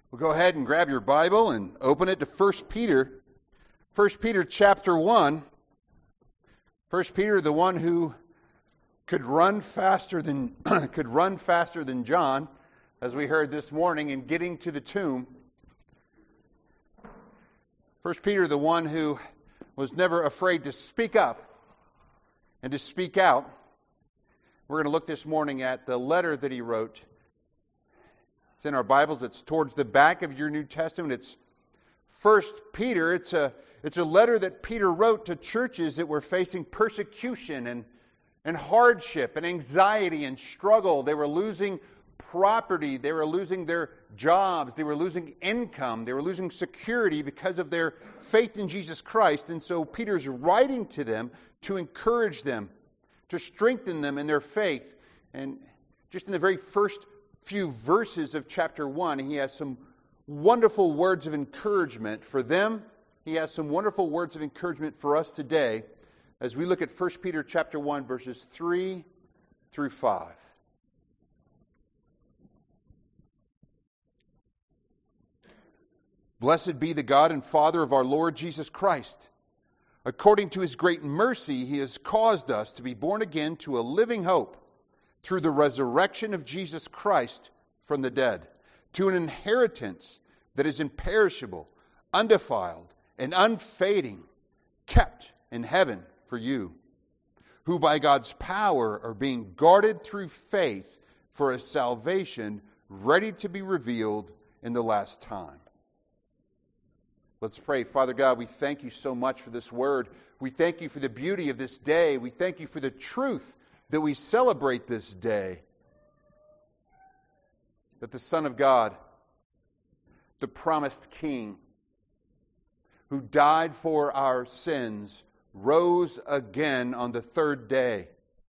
Well, go ahead and grab your Bible and open it to 1 Peter. 1 Peter chapter 1. 1 Peter, the one who could run faster than John, as we heard this morning, in getting to the tomb. 1 Peter, the one who was never afraid to speak up and to speak out. We're going to look this morning at the letter that he wrote. It's in our Bibles. It's towards the back of your New Testament. It's 1 Peter. It's a letter that Peter wrote to churches that were facing persecution and hardship and anxiety and struggle. They were losing property. They were losing their jobs. They were losing income. They were losing security because of their faith in Jesus Christ. And so Peter's writing to them to encourage them, to strengthen them in their faith. And just in the very first few verses of chapter 1, he has some wonderful words of encouragement for them. He has some wonderful words of encouragement for us today as we look at 1 Peter chapter 1, verses 3 through 5. Blessed be the God and Father of our Lord Jesus Christ. According to his great mercy, he has caused us to be born again to a living hope through the resurrection of Jesus Christ from the dead, to an inheritance that is imperishable, undefiled, and unfading, kept in heaven for you, who by God's power are being guarded through faith for a salvation ready to be revealed in the last time. Let's pray. Father God, we thank you so much for this word. We thank you for the beauty of this day. We thank you for the truth that we celebrate this day. That the Son of God, the promised King, who died for our sins, rose again on the third day.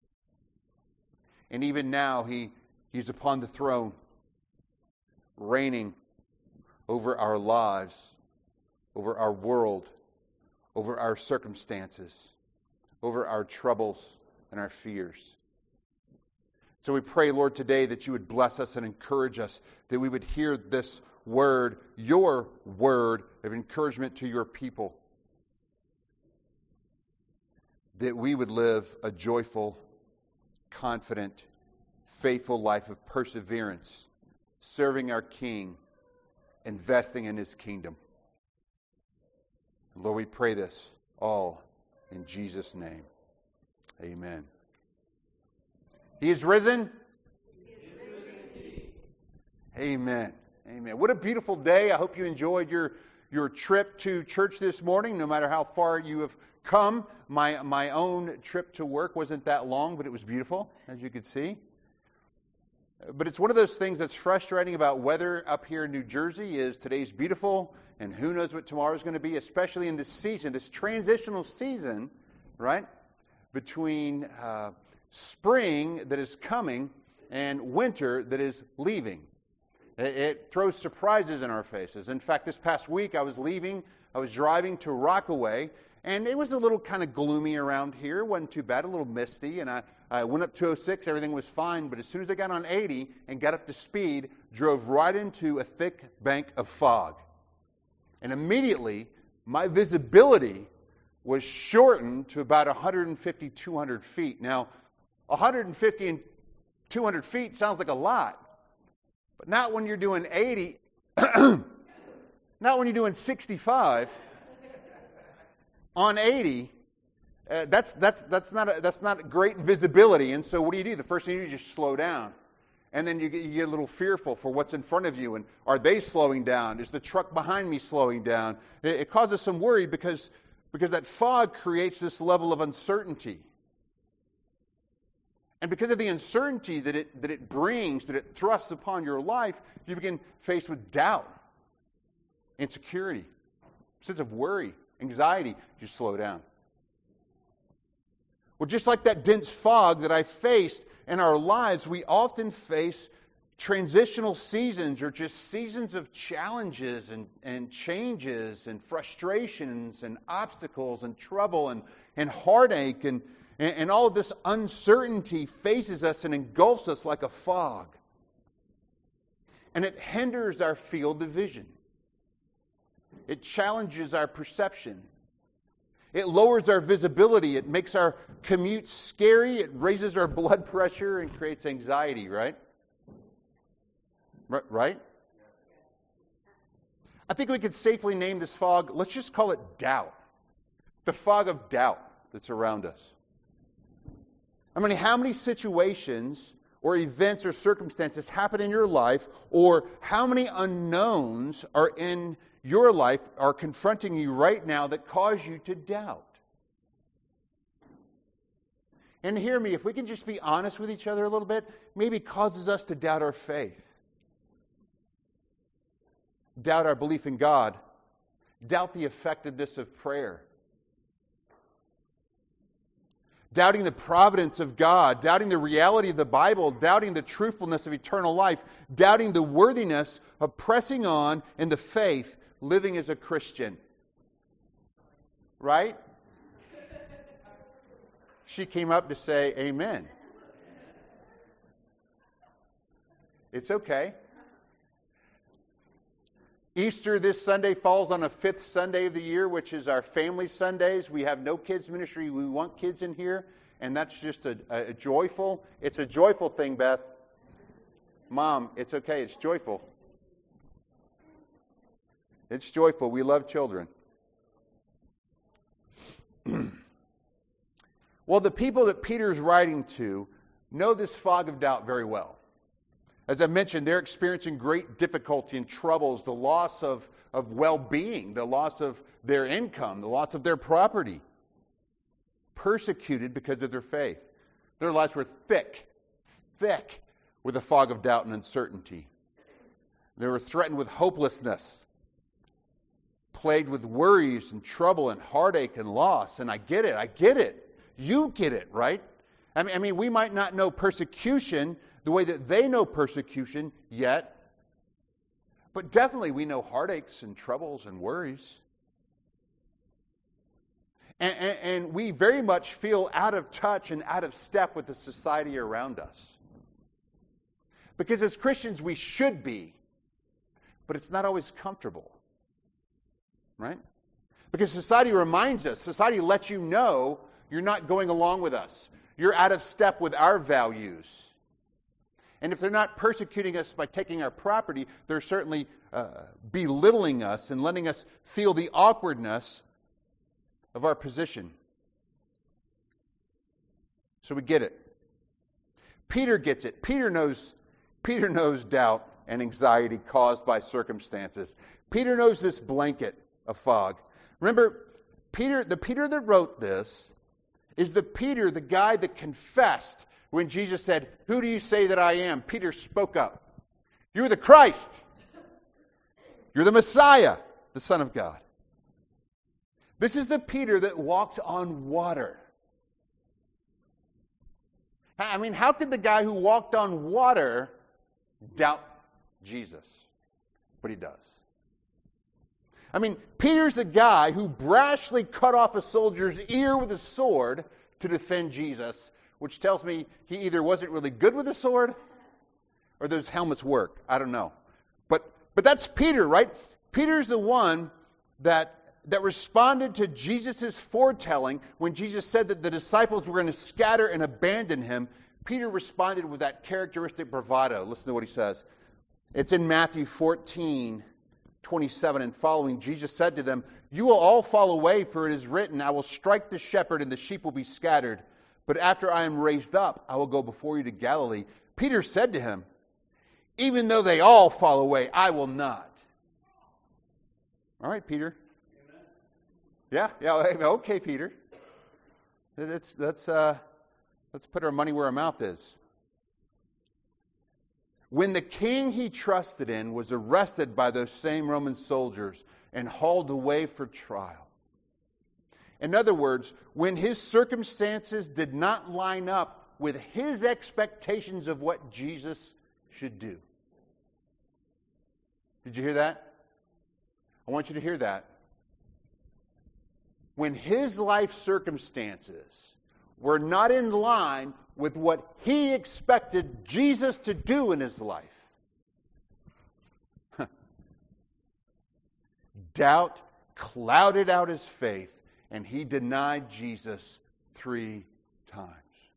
And even now he's upon the throne, reigning over our lives, over our world, over our circumstances, over our troubles and our fears. So we pray, Lord, today that you would bless us and encourage us, that we would hear this word, your word of encouragement to your people, that we would live a joyful, confident, faithful life of perseverance, serving our King, investing in his kingdom. Lord, we pray this all in Jesus' name. Amen. He is risen. Amen. Amen. What a beautiful day. I hope you enjoyed your trip to church this morning, no matter how far you have come. My own trip to work wasn't that long, but it was beautiful, as you could see. But it's one of those things that's frustrating about weather up here in New Jersey is today's beautiful, and who knows what tomorrow's going to be, especially in this season, this transitional season, right, between spring that is coming and winter that is leaving. It throws surprises in our faces. In fact, this past week I was driving to Rockaway, and it was a little kind of gloomy around here. It wasn't too bad, a little misty, and I went up 206, everything was fine, but as soon as I got on 80 and got up to speed, drove right into a thick bank of fog. And immediately, my visibility was shortened to about 150, 200 feet. Now, 150 and 200 feet sounds like a lot, but not when you're doing 80, not when you're doing 65 on 80. That's not great visibility. And so what do? The first thing you do is just slow down. And then you get a little fearful for what's in front of you. And are they slowing down? Is the truck behind me slowing down? It causes some worry because that fog creates this level of uncertainty. And because of the uncertainty that it brings, that it thrusts upon your life, you begin faced with doubt, insecurity, sense of worry, anxiety. You slow down. Well, just like that dense fog that I faced in our lives, we often face transitional seasons or just seasons of challenges and changes and frustrations and obstacles and trouble and heartache and all of this uncertainty faces us and engulfs us like a fog. And it hinders our field of vision. It challenges our perception. It lowers our visibility. It makes our commute scary. It raises our blood pressure and creates anxiety, right? Right? I think we could safely name this fog, let's just call it doubt. The fog of doubt that's around us. I mean, how many situations or events or circumstances happen in your life, or how many unknowns are in your life, are confronting you right now that cause you to doubt? And hear me, if we can just be honest with each other a little bit, maybe it causes us to doubt our faith. Doubt our belief in God. Doubt the effectiveness of prayer. Doubting the providence of God. Doubting the reality of the Bible. Doubting the truthfulness of eternal life. Doubting the worthiness of pressing on in the faith, living as a Christian. Right? She came up to say amen. It's okay. Easter this Sunday falls on the 5th Sunday of the year, which is our family Sundays. We have no kids ministry. We want kids in here, and that's just a joyful. It's a joyful thing, Beth. Mom, it's okay. It's joyful. It's joyful. We love children. Well, the people that Peter's writing to know this fog of doubt very well. As I mentioned, they're experiencing great difficulty and troubles, the loss of well-being, the loss of their income, the loss of their property. Persecuted because of their faith. Their lives were thick with a fog of doubt and uncertainty. They were threatened with hopelessness, plagued with worries and trouble and heartache and loss. And I get it. You get it, right? I mean, we might not know persecution the way that they know persecution yet. But definitely we know heartaches and troubles and worries. And we very much feel out of touch and out of step with the society around us. Because as Christians we should be, but it's not always comfortable. Right? Because society reminds us, society lets you know you're not going along with us. You're out of step with our values. And if they're not persecuting us by taking our property, they're certainly belittling us and letting us feel the awkwardness of our position. So we get it. Peter gets it. Peter knows doubt and anxiety caused by circumstances. Peter knows this blanket of fog. Remember, the Peter that wrote this is the Peter, the guy that confessed when Jesus said, "Who do you say that I am?" Peter spoke up. "You're the Christ. You're the Messiah, the Son of God." This is the Peter that walked on water. I mean, how could the guy who walked on water doubt Jesus? But he does. I mean, Peter's the guy who brashly cut off a soldier's ear with a sword to defend Jesus, which tells me he either wasn't really good with a sword or those helmets work. I don't know. But that's Peter, right? Peter's the one that responded to Jesus' foretelling when Jesus said that the disciples were going to scatter and abandon him. Peter responded with that characteristic bravado. Listen to what he says. It's in Matthew 14:27 and following. Jesus said to them, "You will all fall away, for it is written, I will strike the shepherd and the sheep will be scattered. But after I am raised up, I will go before you to Galilee." Peter said to him, "Even though they all fall away, I will not." All right, Peter. Yeah, okay, Peter. Let's put our money where our mouth is. When the king he trusted in was arrested by those same Roman soldiers and hauled away for trial. In other words, when his circumstances did not line up with his expectations of what Jesus should do. Did you hear that? I want you to hear that. When his life circumstances were not in line with what he expected Jesus to do in his life, Doubt clouded out his faith, and he denied Jesus 3 times.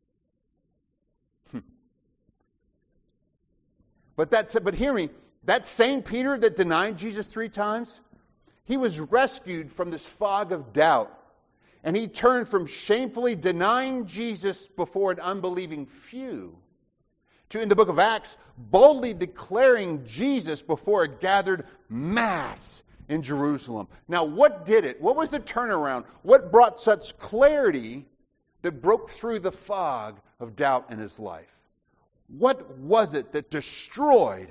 But hear me, that same Peter that denied Jesus 3 times, he was rescued from this fog of doubt. And he turned from shamefully denying Jesus before an unbelieving few to, in the book of Acts, boldly declaring Jesus before a gathered mass in Jerusalem. Now, what did it? What was the turnaround? What brought such clarity that broke through the fog of doubt in his life? What was it that destroyed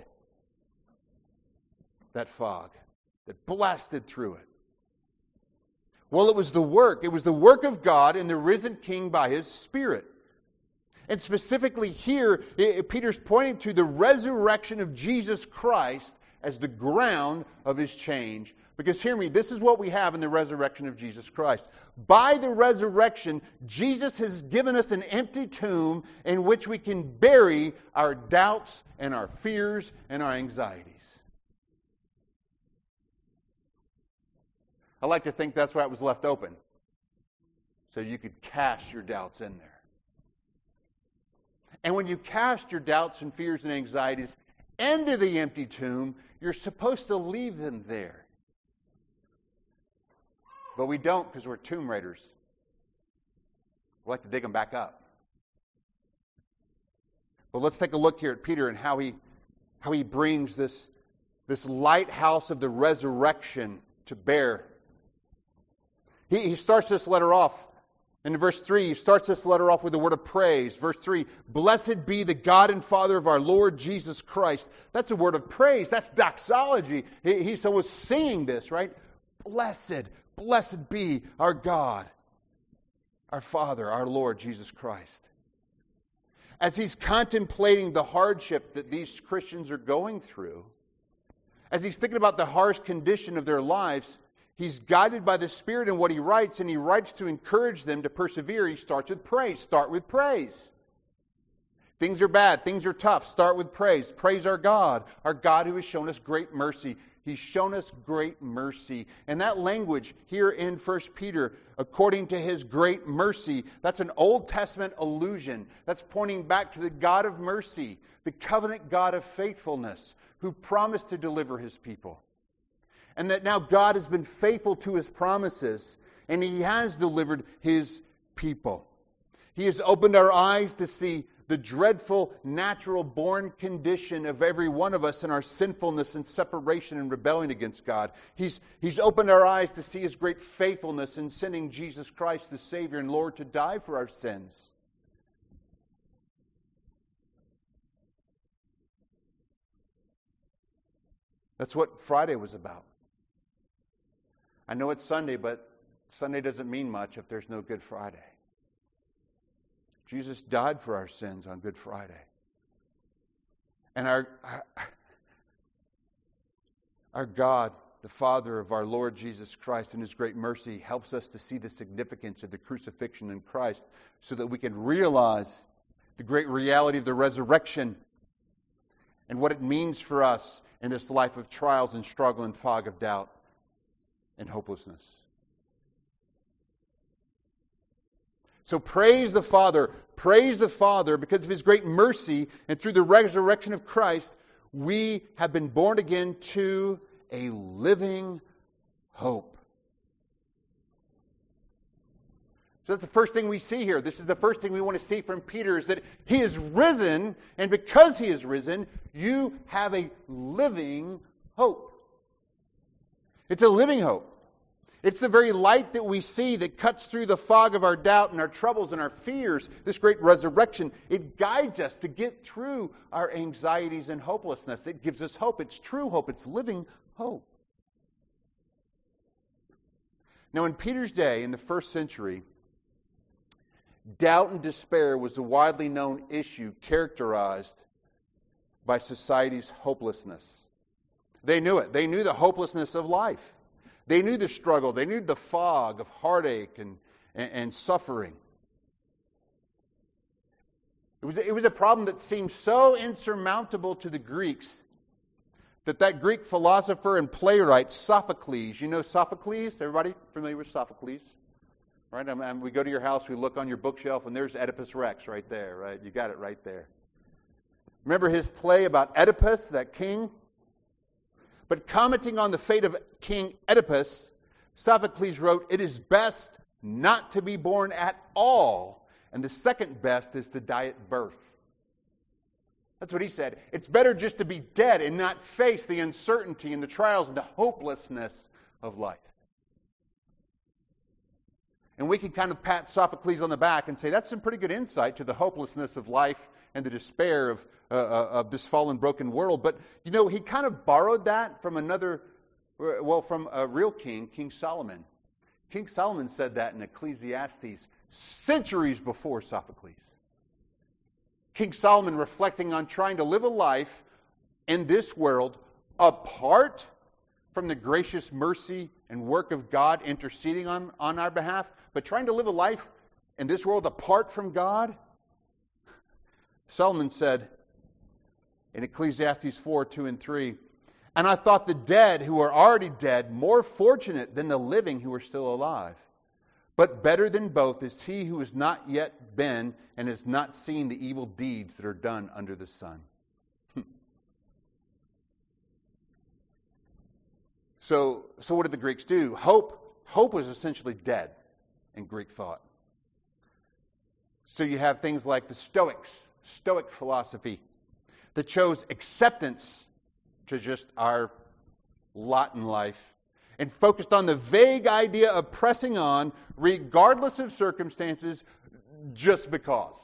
that fog, that blasted through it? Well, it was the work. It was the work of God in the risen King by His Spirit. And specifically here, Peter's pointing to the resurrection of Jesus Christ as the ground of his change. Because hear me, this is what we have in the resurrection of Jesus Christ. By the resurrection, Jesus has given us an empty tomb in which we can bury our doubts and our fears and our anxieties. I like to think that's why it was left open, so you could cast your doubts in there. And when you cast your doubts and fears and anxieties into the empty tomb, you're supposed to leave them there. But we don't, because we're tomb raiders. We like to dig them back up. But let's take a look here at Peter and how he brings this lighthouse of the resurrection to bear. He starts this letter off in verse 3. He starts this letter off with a word of praise. Verse 3, blessed be the God and Father of our Lord Jesus Christ. That's a word of praise. That's doxology. He was singing this, right? Blessed be our God, our Father, our Lord Jesus Christ. As he's contemplating the hardship that these Christians are going through, as he's thinking about the harsh condition of their lives, he's guided by the Spirit in what he writes, and he writes to encourage them to persevere. He starts with praise. Start with praise. Things are bad. Things are tough. Start with praise. Praise our God who has shown us great mercy. He's shown us great mercy. And that language here in 1 Peter, according to His great mercy, that's an Old Testament allusion. That's pointing back to the God of mercy, the covenant God of faithfulness, who promised to deliver His people. And that now God has been faithful to His promises, and He has delivered His people. He has opened our eyes to see the dreadful natural-born condition of every one of us in our sinfulness and separation and rebellion against God. He's opened our eyes to see His great faithfulness in sending Jesus Christ, the Savior and Lord, to die for our sins. That's what Friday was about. I know it's Sunday, but Sunday doesn't mean much if there's no Good Friday. Jesus died for our sins on Good Friday. And our God, the Father of our Lord Jesus Christ, in His great mercy, helps us to see the significance of the crucifixion in Christ so that we can realize the great reality of the resurrection and what it means for us in this life of trials and struggle and fog of doubt and hopelessness. So praise the Father because of His great mercy, and through the resurrection of Christ, we have been born again to a living hope. So that's the first thing we see here. This is the first thing we want to see from Peter, is that He is risen, and because He is risen, you have a living hope. It's a living hope. It's the very light that we see that cuts through the fog of our doubt and our troubles and our fears. This great resurrection, it guides us to get through our anxieties and hopelessness. It gives us hope. It's true hope. It's living hope. Now, in Peter's day, in the first century, doubt and despair was a widely known issue characterized by society's hopelessness. They knew it. They knew the hopelessness of life. They knew the struggle. They knew the fog of heartache and suffering. It was a problem that seemed so insurmountable to the Greeks that Greek philosopher and playwright Sophocles, you know Sophocles? Everybody familiar with Sophocles? Right? We go to your house, we look on your bookshelf, and there's Oedipus Rex right there, right? You got it right there. Remember his play about Oedipus, that king? But commenting on the fate of King Oedipus, Sophocles wrote, "It is best not to be born at all, and the second best is to die at birth." That's what he said. It's better just to be dead and not face the uncertainty and the trials and the hopelessness of life. And we can kind of pat Sophocles on the back and say, that's some pretty good insight to the hopelessness of life and the despair of this fallen, broken world. But, you know, he kind of borrowed that from from a real king, King Solomon. King Solomon said that in Ecclesiastes centuries before Sophocles. King Solomon reflecting on trying to live a life in this world apart from the gracious mercy and work of God interceding on our behalf, but trying to live a life in this world apart from God. Solomon said in Ecclesiastes 4:2 and 3, "And I thought the dead who are already dead more fortunate than the living who are still alive. But better than both is he who has not yet been and has not seen the evil deeds that are done under the sun." So what did the Greeks do? Hope was essentially dead in Greek thought. So you have things like the Stoic philosophy, that chose acceptance to just our lot in life and focused on the vague idea of pressing on regardless of circumstances just because.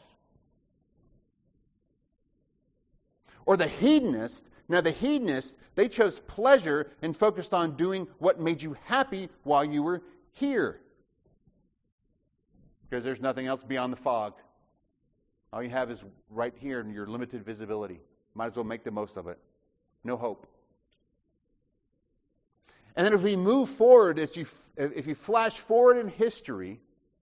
Or the hedonist. Now the hedonists, they chose pleasure and focused on doing what made you happy while you were here. Because there's nothing else beyond the fog. All you have is right here in your limited visibility. Might as well make the most of it. No hope. And then if we move forward, if you flash forward in history,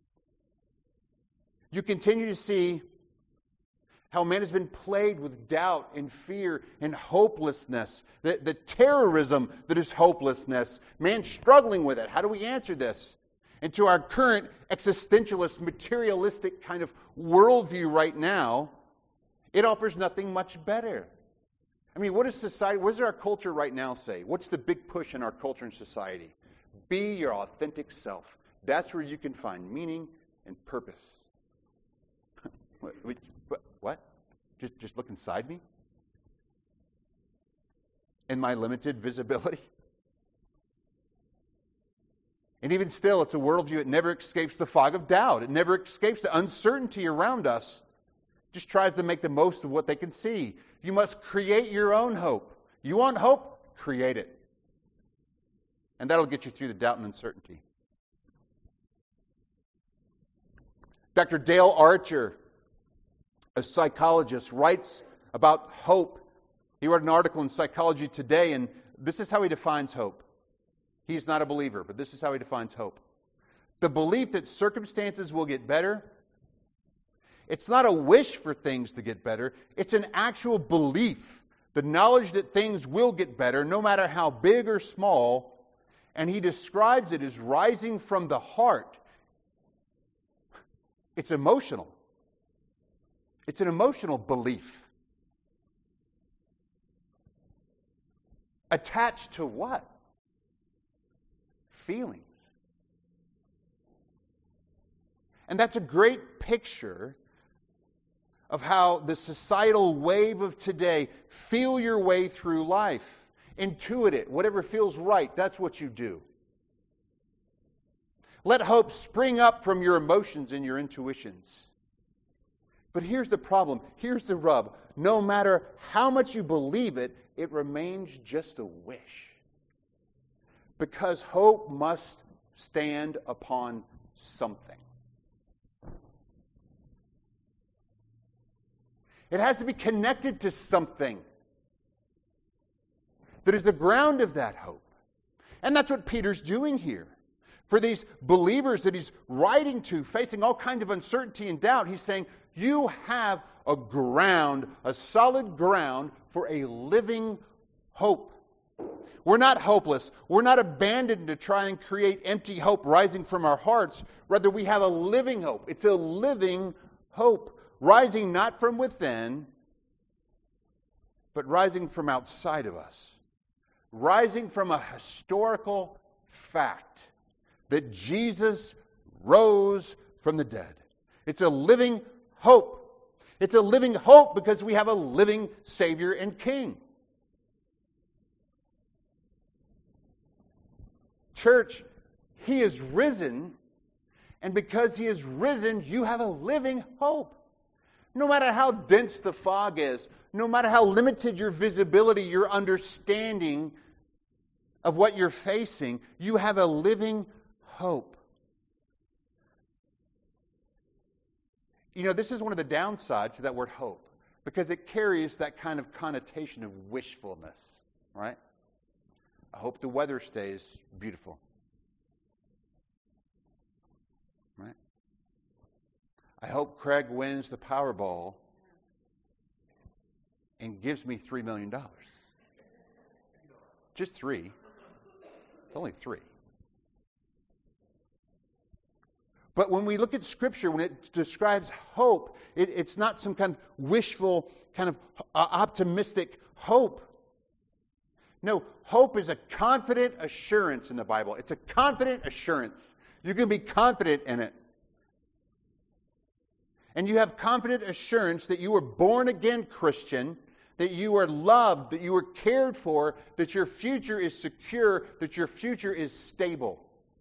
you continue to see how man has been plagued with doubt and fear and hopelessness. The terrorism that is hopelessness. Man struggling with it. How do we answer this? And to our current existentialist, materialistic kind of worldview right now, it offers nothing much better. I mean, what is society, what does our culture right now say? What's the big push in our culture and society? Be your authentic self. That's where you can find meaning and purpose. What? Just look inside me? In my limited visibility? And even still, it's a worldview that never escapes the fog of doubt. It never escapes the uncertainty around us. It just tries to make the most of what they can see. You must create your own hope. You want hope? Create it. And that'll get you through the doubt and uncertainty. Dr. Dale Archer, a psychologist, writes about hope. He wrote an article in Psychology Today, and this is how he defines hope. He's not a believer, but this is how he defines hope. The belief that circumstances will get better. It's not a wish for things to get better. It's an actual belief. The knowledge that things will get better, no matter how big or small. And he describes it as rising from the heart. It's emotional. It's an emotional belief. Attached to what? Feelings. And that's a great picture of how the societal wave of today, feel your way through life. Intuit it. Whatever feels right, that's what you do. Let hope spring up from your emotions and your intuitions. But here's the problem. Here's the rub. No matter how much you believe it, it remains just a wish. Because hope must stand upon something. It has to be connected to something that is the ground of that hope. And that's what Peter's doing here. For these believers that he's writing to, facing all kinds of uncertainty and doubt, he's saying, you have a ground, a solid ground for a living hope We're not hopeless. We're not abandoned to try and create empty hope rising from our hearts. Rather, we have a living hope. It's a living hope, rising not from within, but rising from outside of us. Rising from a historical fact that Jesus rose from the dead. It's a living hope. It's a living hope because we have a living Savior and King. Church, He is risen, and because He is risen, you have a living hope. No matter how dense the fog is, no matter how limited your visibility, your understanding of what you're facing, you have a living hope. You know, this is one of the downsides to that word hope, because it carries that kind of connotation of wishfulness, right? I hope the weather stays beautiful. Right? I hope Craig wins the Powerball and gives me $3 million. Just 3. It's only 3. But when we look at Scripture, when it describes hope, it's not some kind of wishful, kind of optimistic hope. No, hope is a confident assurance in the Bible. It's a confident assurance. You can be confident in it. And you have confident assurance that you were born again Christian, that you are loved, that you are cared for, that your future is secure, that your future is stable.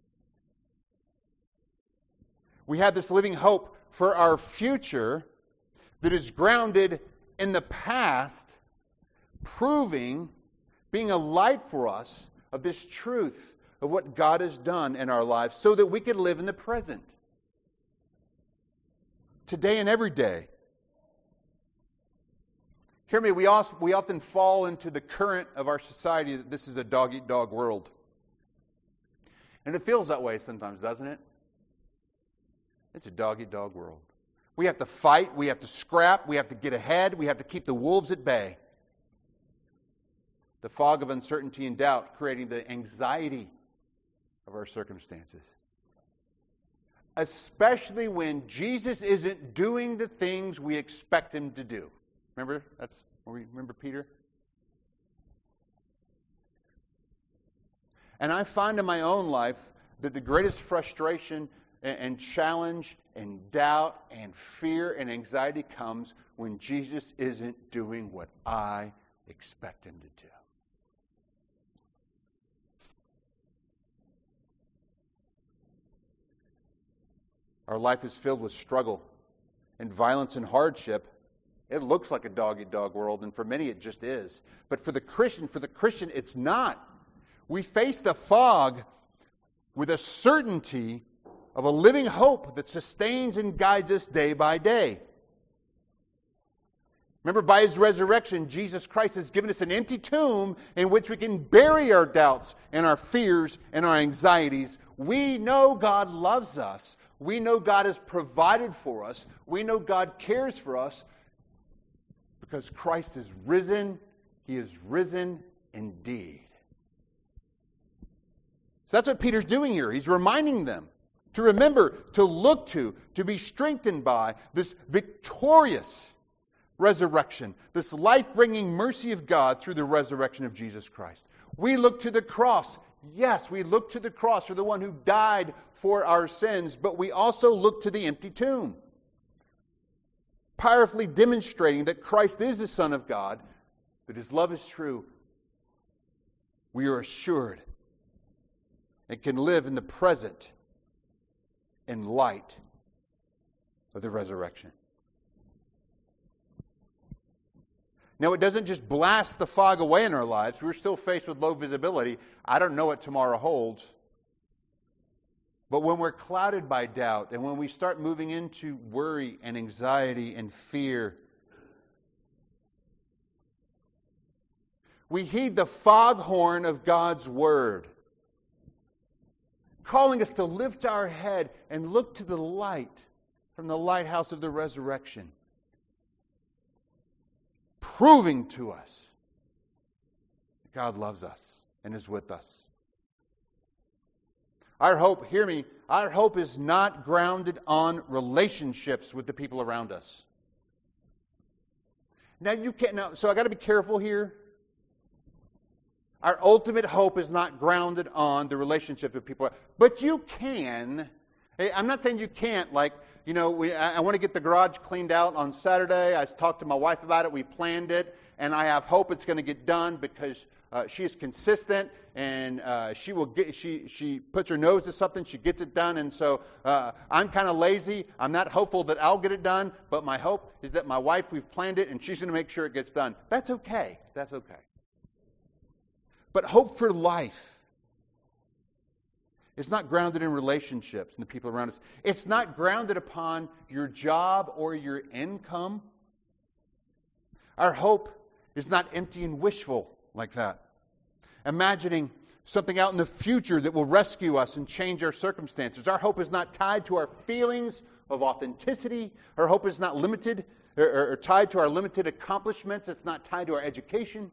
We have this living hope for our future that is grounded in the past, proving, being a light for us of this truth of what God has done in our lives so that we can live in the present. Today and every day. Hear me, we often fall into the current of our society that this is a dog-eat-dog world. And it feels that way sometimes, doesn't it? It's a dog-eat-dog world. We have to fight, we have to scrap, we have to get ahead, we have to keep the wolves at bay. The fog of uncertainty and doubt creating the anxiety of our circumstances. Especially when Jesus isn't doing the things we expect Him to do. Remember Peter? And I find in my own life that the greatest frustration and challenge and doubt and fear and anxiety comes when Jesus isn't doing what I expect Him to do. Our life is filled with struggle and violence and hardship. It looks like a dog-eat-dog world, and for many it just is. But for the Christian, it's not. We face the fog with a certainty of a living hope that sustains and guides us day by day. Remember, by His resurrection, Jesus Christ has given us an empty tomb in which we can bury our doubts and our fears and our anxieties. We know God loves us. We know God has provided for us. We know God cares for us because Christ is risen. He is risen indeed. So that's what Peter's doing here. He's reminding them to remember, to look to be strengthened by this victorious resurrection, this life-bringing mercy of God through the resurrection of Jesus Christ. We look to the cross. Yes, we look to the cross for the one who died for our sins, but we also look to the empty tomb, powerfully demonstrating that Christ is the Son of God, that His love is true. We are assured and can live in the present in light of the resurrection. Now, it doesn't just blast the fog away in our lives. We're still faced with low visibility. I don't know what tomorrow holds. But when we're clouded by doubt and when we start moving into worry and anxiety and fear, we heed the foghorn of God's Word, calling us to lift our head and look to the light from the lighthouse of the resurrection, proving to us that God loves us and is with us. Our hope, hear me, our hope is not grounded on relationships with the people around us. Now you can't, so I got to be careful here. Our ultimate hope is not grounded on the relationship with people. But you can. I'm not saying you can't. Like, I want to get the garage cleaned out on Saturday. I talked to my wife about it. We planned it. And I have hope it's going to get done because she is consistent and she puts her nose to something, she gets it done. And so I'm kind of lazy. I'm not hopeful that I'll get it done, but my hope is that my wife, we've planned it and she's going to make sure it gets done. That's okay. That's okay. But hope for life is not grounded in relationships and the people around us. It's not grounded upon your job or your income. Our hope is not empty and wishful like that. Imagining something out in the future that will rescue us and change our circumstances. Our hope is not tied to our feelings of authenticity. Our hope is not limited or tied to our limited accomplishments. It's not tied to our education.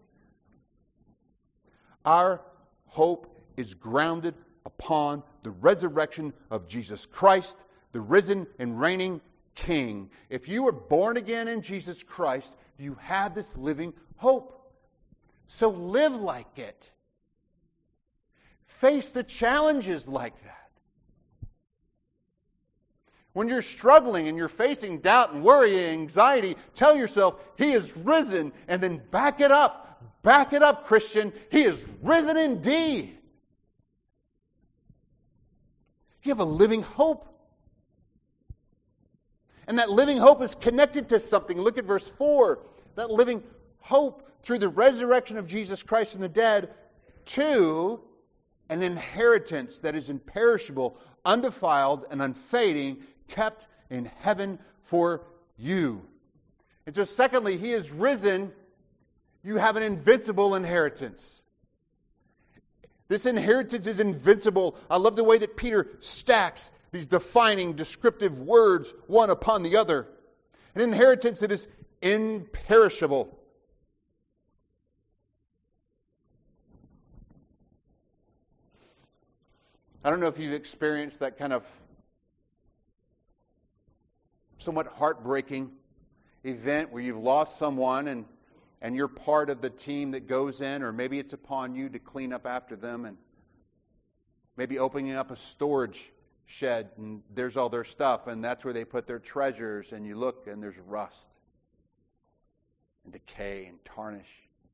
Our hope is grounded upon the resurrection of Jesus Christ, the risen and reigning King. If you were born again in Jesus Christ, you have this living hope. So live like it. Face the challenges like that. When you're struggling and you're facing doubt and worry and anxiety, tell yourself, He is risen, and then back it up. Back it up, Christian. He is risen indeed. You have a living hope. And that living hope is connected to something. Look at verse 4. That living hope through the resurrection of Jesus Christ from the dead to an inheritance that is imperishable, undefiled, and unfading, kept in heaven for you. And so secondly, He is risen. You have an invincible inheritance. This inheritance is invincible. I love the way that Peter stacks these defining, descriptive words one upon the other. An inheritance that is imperishable. I don't know if you've experienced that kind of somewhat heartbreaking event where you've lost someone and you're part of the team that goes in, or maybe it's upon you to clean up after them, and maybe opening up a storage shed and there's all their stuff and that's where they put their treasures, and you look and there's rust and decay and tarnish.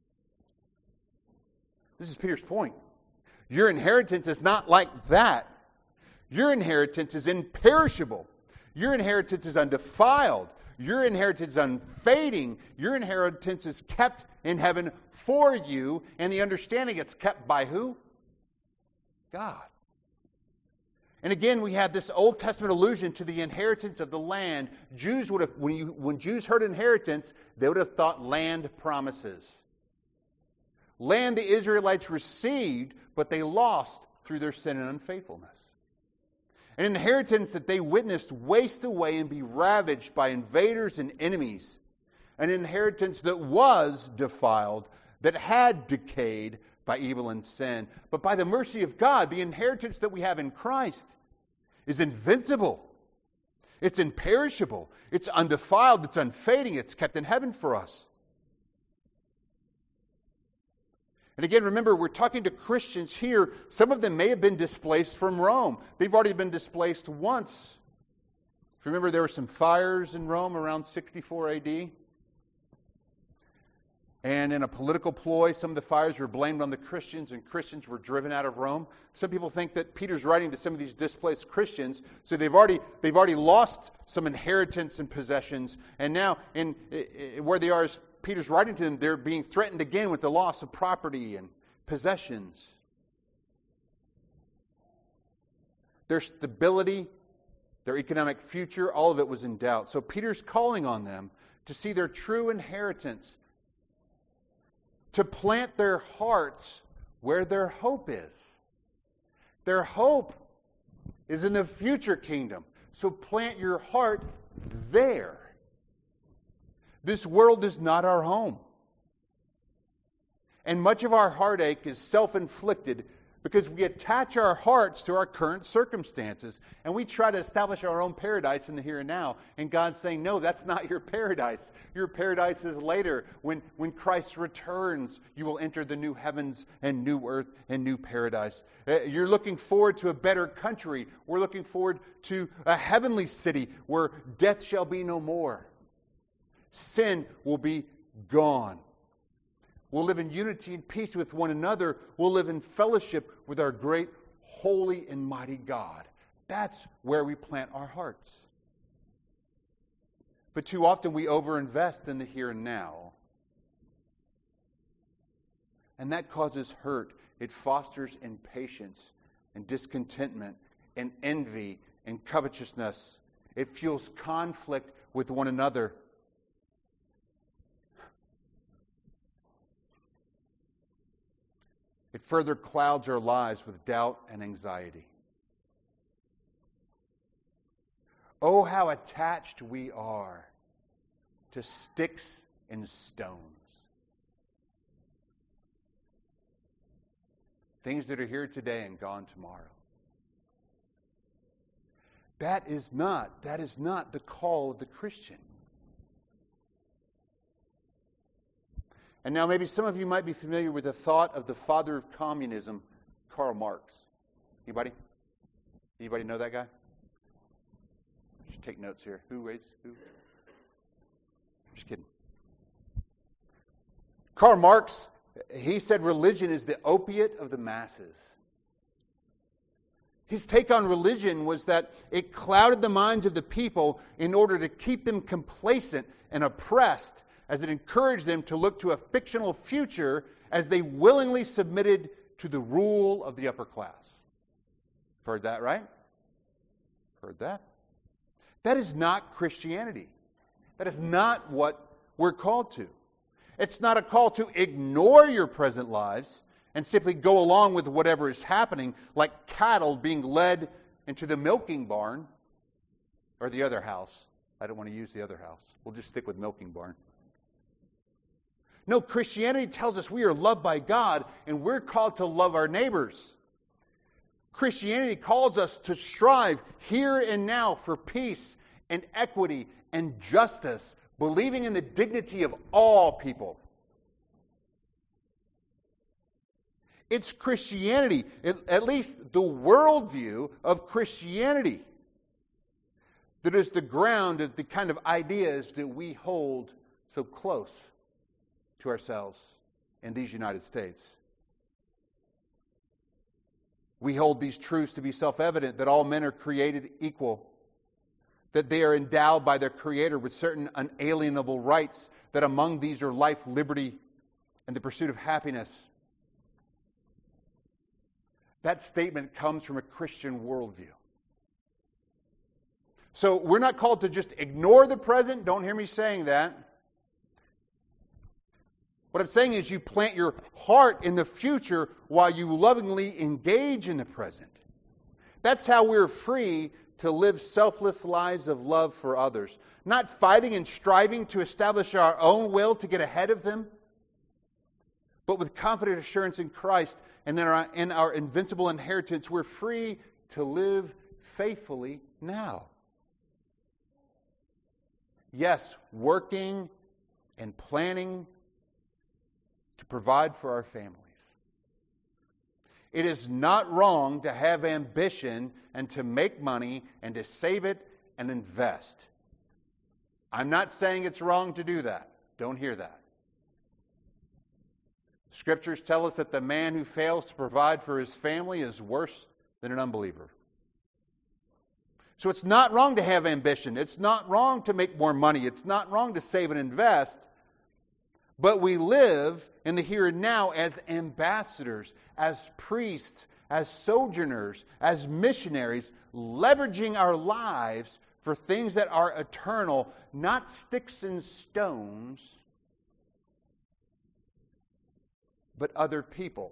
This is Peter's point. Your inheritance is not like that. Your inheritance is imperishable. Your inheritance is undefiled. Your inheritance is unfading. Your inheritance is kept in heaven for you. And the understanding it's kept by who? God. And again, we have this Old Testament allusion to the inheritance of the land. Jews would have, when Jews heard inheritance, they would have thought land promises. Land the Israelites received, but they lost through their sin and unfaithfulness. An inheritance that they witnessed waste away and be ravaged by invaders and enemies. An inheritance that was defiled, that had decayed by evil and sin. But by the mercy of God, the inheritance that we have in Christ is invincible. It's imperishable. It's undefiled. It's unfading. It's kept in heaven for us. And again, remember, we're talking to Christians here. Some of them may have been displaced from Rome. They've already been displaced once. If you remember, there were some fires in Rome around 64 AD. And in a political ploy, some of the fires were blamed on the Christians, and Christians were driven out of Rome. Some people think that Peter's writing to some of these displaced Christians, so they've already lost some inheritance and possessions, and now where they are is Peter's writing to them, they're being threatened again with the loss of property and possessions. Their stability, their economic future, all of it was in doubt. So Peter's calling on them to see their true inheritance, to plant their hearts where their hope is. Their hope is in the future kingdom. So plant your heart there. This world is not our home. And much of our heartache is self-inflicted because we attach our hearts to our current circumstances. And we try to establish our own paradise in the here and now. And God's saying, no, that's not your paradise. Your paradise is later. When Christ returns, you will enter the new heavens and new earth and new paradise. You're looking forward to a better country. We're looking forward to a heavenly city where death shall be no more. Sin will be gone. We'll live in unity and peace with one another. We'll live in fellowship with our great, holy, and mighty God. That's where we plant our hearts. But too often we overinvest in the here and now. And that causes hurt. It fosters impatience and discontentment and envy and covetousness. It fuels conflict with one another. It further clouds our lives with doubt and anxiety. Oh, how attached we are to sticks and stones. Things that are here today and gone tomorrow. That is not the call of the Christian. And now maybe some of you might be familiar with the thought of the father of communism, Karl Marx. Anybody? Anybody know that guy? Just take notes here. Who? Just kidding. Karl Marx, he said religion is the opiate of the masses. His take on religion was that it clouded the minds of the people in order to keep them complacent and oppressed, as it encouraged them to look to a fictional future as they willingly submitted to the rule of the upper class. Heard that, right? Heard that? That is not Christianity. That is not what we're called to. It's not a call to ignore your present lives and simply go along with whatever is happening, like cattle being led into the milking barn or the other house. I don't want to use the other house. We'll just stick with milking barn. No, Christianity tells us we are loved by God and we're called to love our neighbors. Christianity calls us to strive here and now for peace and equity and justice, believing in the dignity of all people. It's Christianity, at least the worldview of Christianity, that is the ground of the kind of ideas that we hold so close to ourselves in these United States. We hold these truths to be self-evident, that all men are created equal, that they are endowed by their Creator with certain unalienable rights, that among these are life, liberty, and the pursuit of happiness. That statement comes from a Christian worldview. So we're not called to just ignore the present. Don't hear me saying that. What I'm saying is you plant your heart in the future while you lovingly engage in the present. That's how we're free to live selfless lives of love for others. Not fighting and striving to establish our own will to get ahead of them, but with confident assurance in Christ and in our invincible inheritance, we're free to live faithfully now. Yes, working and planning to provide for our families. It is not wrong to have ambition and to make money and to save it and invest. I'm not saying it's wrong to do that. Don't hear that. Scriptures tell us that the man who fails to provide for his family is worse than an unbeliever. So it's not wrong to have ambition. It's not wrong to make more money. It's not wrong to save and invest. But we live in the here and now as ambassadors, as priests, as sojourners, as missionaries, leveraging our lives for things that are eternal, not sticks and stones, but other people.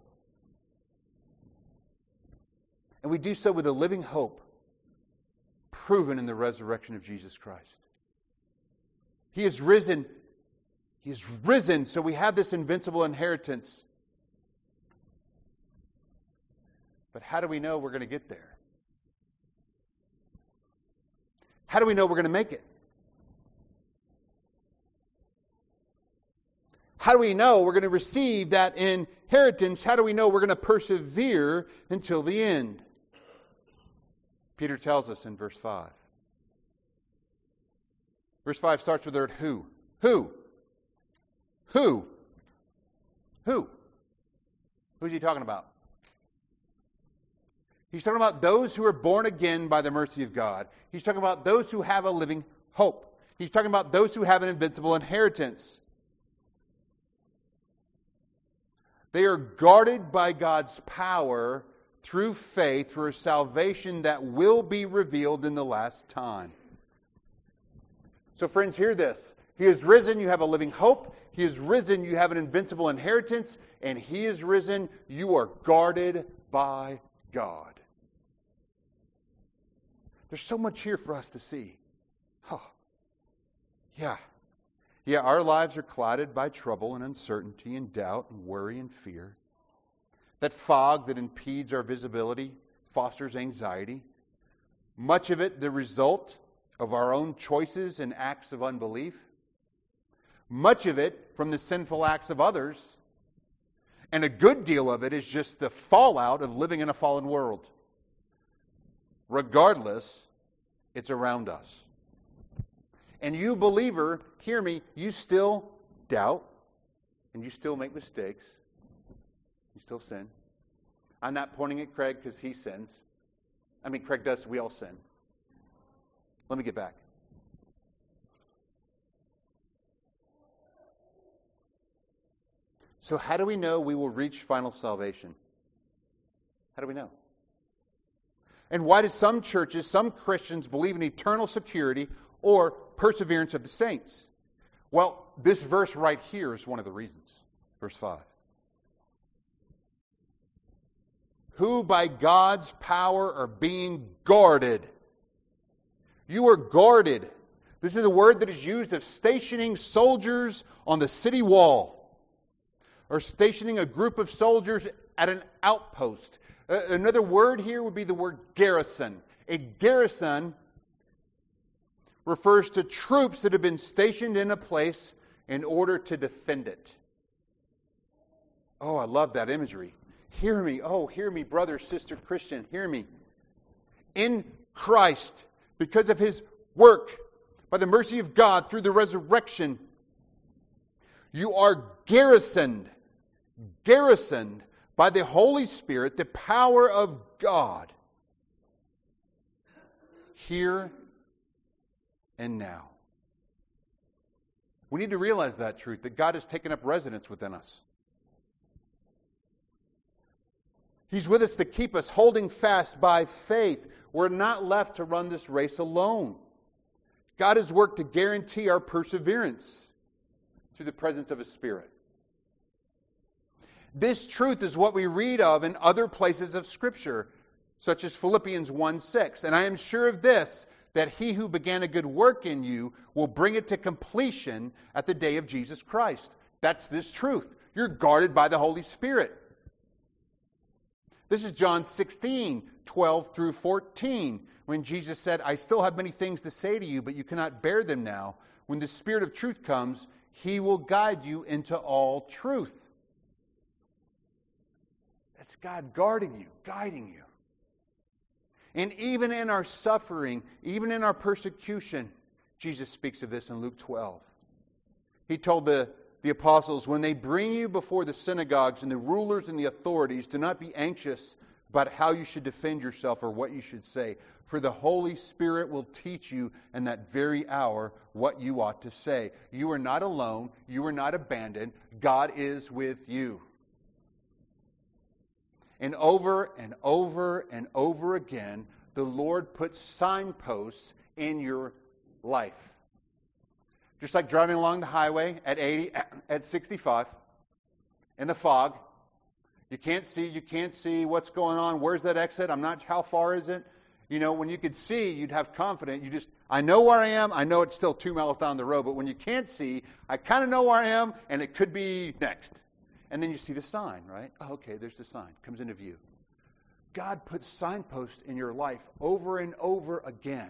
And we do so with a living hope proven in the resurrection of Jesus Christ. He is risen. He is risen, so we have this invincible inheritance. But how do we know we're going to get there? How do we know we're going to make it? How do we know we're going to receive that inheritance? How do we know we're going to persevere until the end? Peter tells us in verse 5. Verse 5 starts with the word who. Who? Who? Who? Who's he talking about? He's talking about those who are born again by the mercy of God. He's talking about those who have a living hope. He's talking about those who have an invincible inheritance. They are guarded by God's power through faith for a salvation that will be revealed in the last time. So friends, hear this. He is risen, you have a living hope. He is risen, you have an invincible inheritance. And He is risen, you are guarded by God. There's so much here for us to see. Oh, yeah. Yeah, our lives are clouded by trouble and uncertainty and doubt and worry and fear. That fog that impedes our visibility fosters anxiety. Much of it the result of our own choices and acts of unbelief. Much of it from the sinful acts of others. And a good deal of it is just the fallout of living in a fallen world. Regardless, it's around us. And you, believer, hear me, you still doubt, and you still make mistakes. You still sin. I'm not pointing at Craig because he sins. I mean, Craig does, we all sin. Let me get back. So how do we know we will reach final salvation? How do we know? And why do some churches, some Christians believe in eternal security or perseverance of the saints? Well, this verse right here is one of the reasons. Verse 5. Who by God's power are being guarded. You are guarded. This is a word that is used of stationing soldiers on the city wall. Or stationing a group of soldiers at an outpost. Another word here would be the word garrison. A garrison refers to troops that have been stationed in a place in order to defend it. Oh, I love that imagery. Hear me. Oh, hear me, brother, sister, Christian. Hear me. In Christ, because of His work, by the mercy of God, through the resurrection, you are garrisoned by the Holy Spirit, the power of God, here and now. We need to realize that truth, that God has taken up residence within us. He's with us to keep us holding fast by faith. We're not left to run this race alone. God has worked to guarantee our perseverance through the presence of His Spirit. This truth is what we read of in other places of Scripture, such as Philippians 1:6. And I am sure of this, that He who began a good work in you will bring it to completion at the day of Jesus Christ. That's this truth. You're guarded by the Holy Spirit. This is John 16:12 through 14, when Jesus said, I still have many things to say to you, but you cannot bear them now. When the Spirit of truth comes, He will guide you into all truth. That's God guarding you, guiding you. And even in our suffering, even in our persecution, Jesus speaks of this in Luke 12. He told the apostles, when they bring you before the synagogues and the rulers and the authorities, do not be anxious about how you should defend yourself or what you should say. For the Holy Spirit will teach you in that very hour what you ought to say. You are not alone. You are not abandoned. God is with you. And over and over and over again, the Lord puts signposts in your life. Just like driving along the highway at 80, at 65, in the fog. You can't see what's going on. Where's that exit? How far is it? You know, when you could see, you'd have confidence. I know where I am. I know it's still 2 miles down the road. But when you can't see, I kind of know where I am, and it could be next. And then you see the sign, right? Oh, okay, there's the sign. Comes into view. God puts signposts in your life over and over again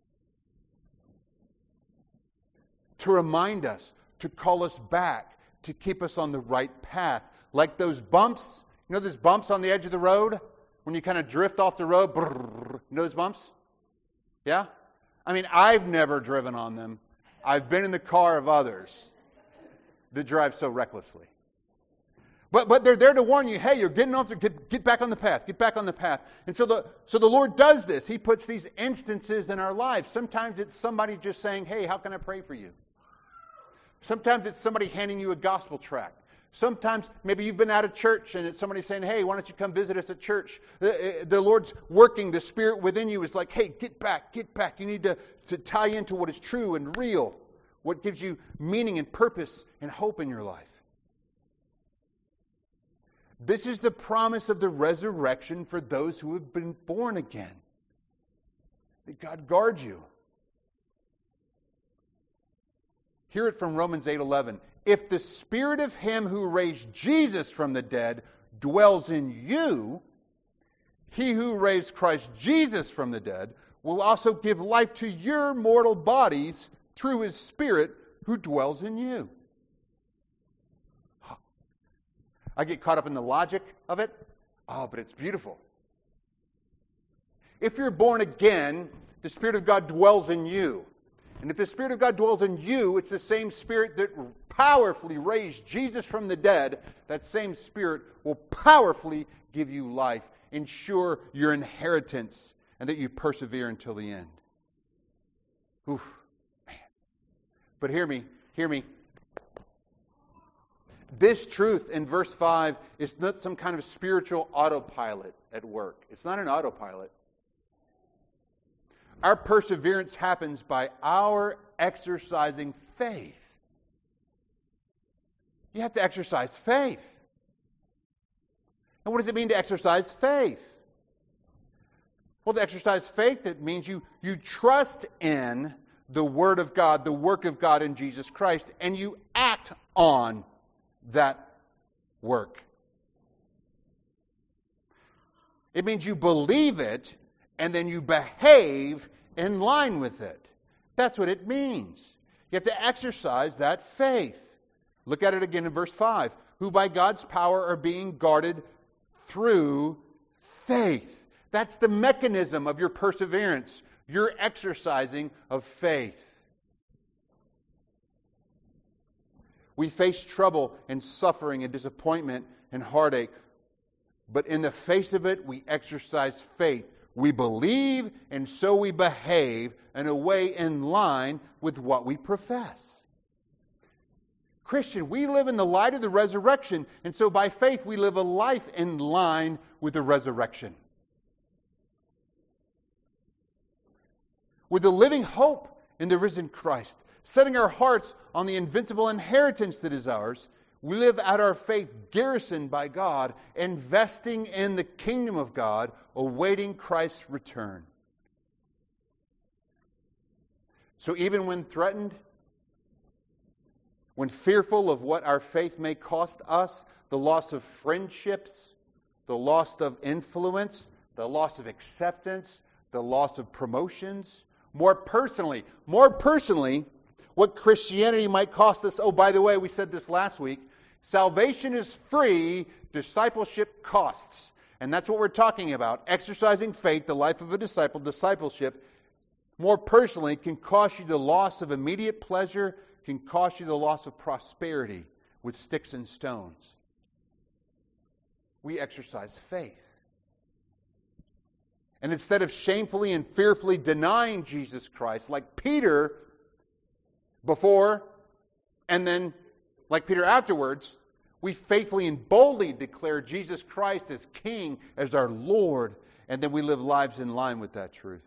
to remind us, to call us back, to keep us on the right path. Like those bumps, you know those bumps on the edge of the road? When you kind of drift off the road, brrr, you know those bumps? Yeah? I mean, I've never driven on them. I've been in the car of others that drive so recklessly. But they're there to warn you, hey, you're getting off, get back on the path, get back on the path. And so the Lord does this. He puts these instances in our lives. Sometimes it's somebody just saying, hey, how can I pray for you? Sometimes it's somebody handing you a gospel tract. Sometimes maybe you've been out of church and it's somebody saying, hey, why don't you come visit us at church? The Lord's working. The Spirit within you is like, hey, get back. You need to tie into what is true and real, what gives you meaning and purpose and hope in your life. This is the promise of the resurrection for those who have been born again. That God guards you. Hear it from Romans 8:11. If the Spirit of Him who raised Jesus from the dead dwells in you, He who raised Christ Jesus from the dead will also give life to your mortal bodies through His Spirit who dwells in you. I get caught up in the logic of it. Oh, but it's beautiful. If you're born again, the Spirit of God dwells in you. And if the Spirit of God dwells in you, it's the same Spirit that powerfully raised Jesus from the dead. That same Spirit will powerfully give you life, ensure your inheritance, and that you persevere until the end. Oof, man. But hear me. This truth in verse 5 is not some kind of spiritual autopilot at work. It's not an autopilot. Our perseverance happens by our exercising faith. You have to exercise faith. And what does it mean to exercise faith? Well, to exercise faith, it means you trust in the Word of God, the work of God in Jesus Christ, and you act on that work. It means you believe it and then you behave in line with it. That's what it means. You have to exercise that faith. Look at it again in verse 5. Who by God's power are being guarded through faith. That's the mechanism of your perseverance. Your exercising of faith. We face trouble and suffering and disappointment and heartache. But in the face of it, we exercise faith. We believe, and so we behave in a way in line with what we profess. Christian, we live in the light of the resurrection, and so by faith we live a life in line with the resurrection. With a living hope in the risen Christ, setting our hearts on the invincible inheritance that is ours, we live out our faith garrisoned by God, investing in the kingdom of God, awaiting Christ's return. So even when threatened, when fearful of what our faith may cost us, the loss of friendships, the loss of influence, the loss of acceptance, the loss of promotions, more personally, what Christianity might cost us. Oh, by the way, we said this last week. Salvation is free, discipleship costs. And that's what we're talking about. Exercising faith, the life of a disciple, discipleship, more personally, can cost you the loss of immediate pleasure, can cost you the loss of prosperity with sticks and stones. We exercise faith. And instead of shamefully and fearfully denying Jesus Christ, like Peter before, and then like Peter afterwards, we faithfully and boldly declare Jesus Christ as King, as our Lord, and then we live lives in line with that truth.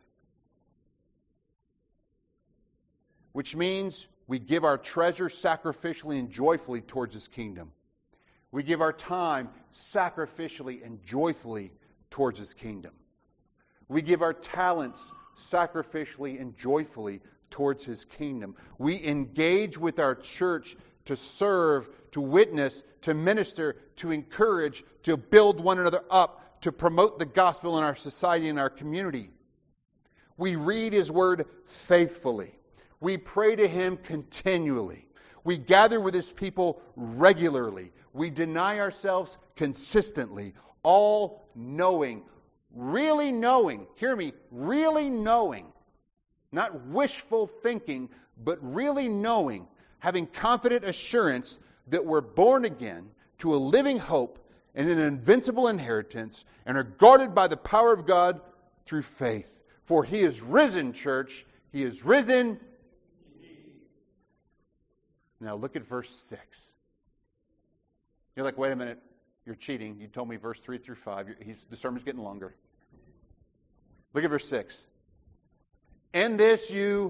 Which means we give our treasure sacrificially and joyfully towards His kingdom. We give our time sacrificially and joyfully towards His kingdom. We give our talents sacrificially and joyfully towards His kingdom. We engage with our church to serve, to witness, to minister, to encourage, to build one another up, to promote the gospel in our society and our community. We read His Word faithfully. We pray to Him continually. We gather with His people regularly. We deny ourselves consistently, all knowing, really knowing, hear me, really knowing, not wishful thinking, but really knowing, having confident assurance that we're born again to a living hope and an invincible inheritance, and are guarded by the power of God through faith. For He is risen, church. He is risen. Now look at verse 6. You're like, wait a minute, you're cheating. You told me verse 3 through 5. The sermon's getting longer. Look at verse 6. In this you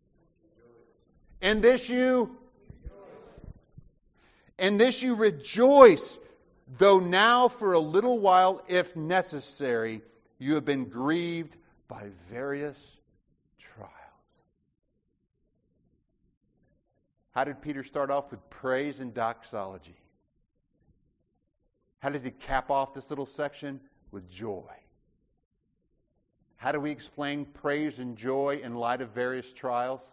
rejoice, though now for a little while, if necessary, you have been grieved by various trials. How did Peter start off? With praise and doxology. How does he cap off this little section? With joy. How do we explain praise and joy in light of various trials?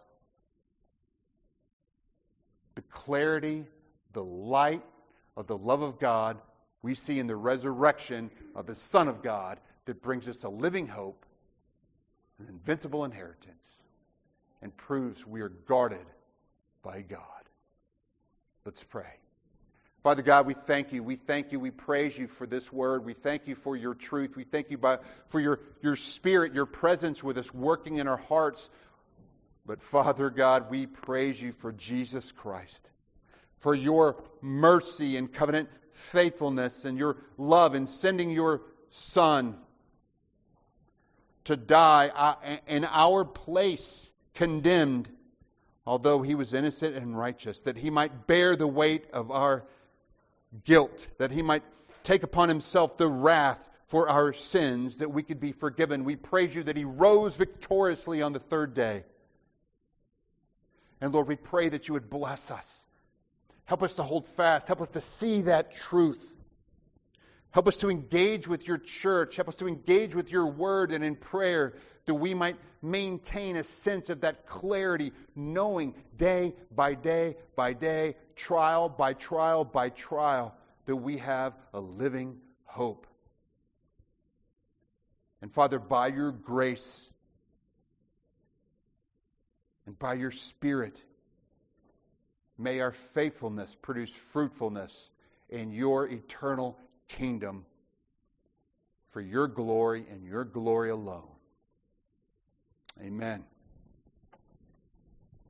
The clarity, the light of the love of God we see in the resurrection of the Son of God that brings us a living hope, an invincible inheritance, and proves we are guarded by God. Let's pray. Father God, we thank you. We thank you. We praise you for this word. We thank you for your truth. We thank you for your Spirit, your presence with us, working in our hearts. But Father God, we praise you for Jesus Christ, for your mercy and covenant faithfulness and your love in sending your Son to die in our place, condemned, although He was innocent and righteous, that He might bear the weight of our guilt, that He might take upon Himself the wrath for our sins, that we could be forgiven. We praise you that He rose victoriously on the third day. And Lord, we pray that you would bless us. Help us to hold fast. Help us to see that truth. Help us to engage with your church. Help us to engage with your word and in prayer, that we might maintain a sense of that clarity, knowing day by day by day, trial by trial by trial, that we have a living hope. And Father, by your grace and by your Spirit, may our faithfulness produce fruitfulness in your eternal kingdom for your glory and your glory alone. Amen.